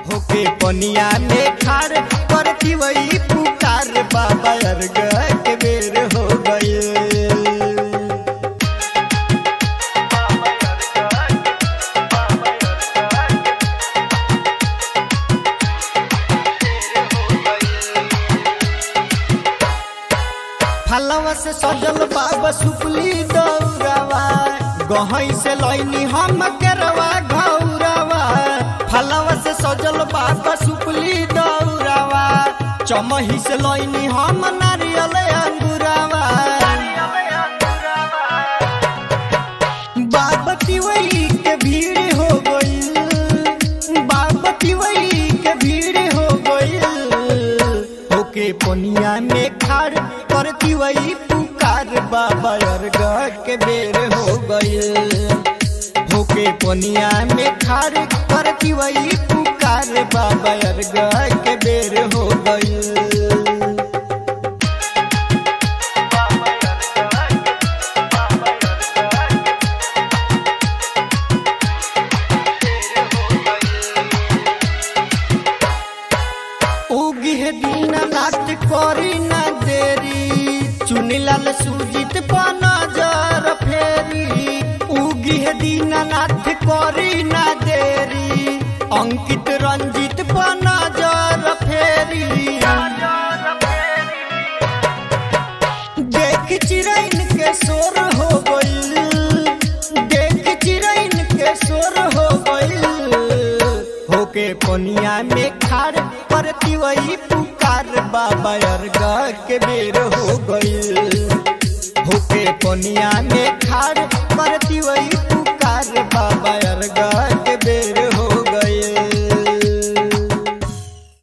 होके पनिया में खार करती वही पुकार बाबा अर्घ के बेर हो गए। फलवा से सजल बाबा सुपली दौरावा गहई से लैनी हम केरवा घौरावा। फलवा से सजल बाबा सुपली दौरावा चमही से लैनी हम नारियल अंगुरावा। बाबा तिवई के भीड़ हो गई, बाबा तिवई के भीड़ हो गई। होके पनिया में खाड़ करती वही पुकार बाबा अर्घ के बेर हो गई। होके पनिया में खाड़ करती वही पुकार बाबा अर्घ के बेर हो गई। उगी है दीनानाथ करी ना देरी चुनीलाल सुजीत पर नजर फेरी। उगी है दीनानाथ करी ना देरी अंकित रंजित पर नजर फेरी। देख चिरैन के शोर हो गई, देख चिरैन के शोर हो गई। होके पनिया में खाड़ करती वही पुकार बाबा अर्घ के बेर हो गई। होके पनिया में खाड़ करती वही पुकार बाबा अर्घ के बेर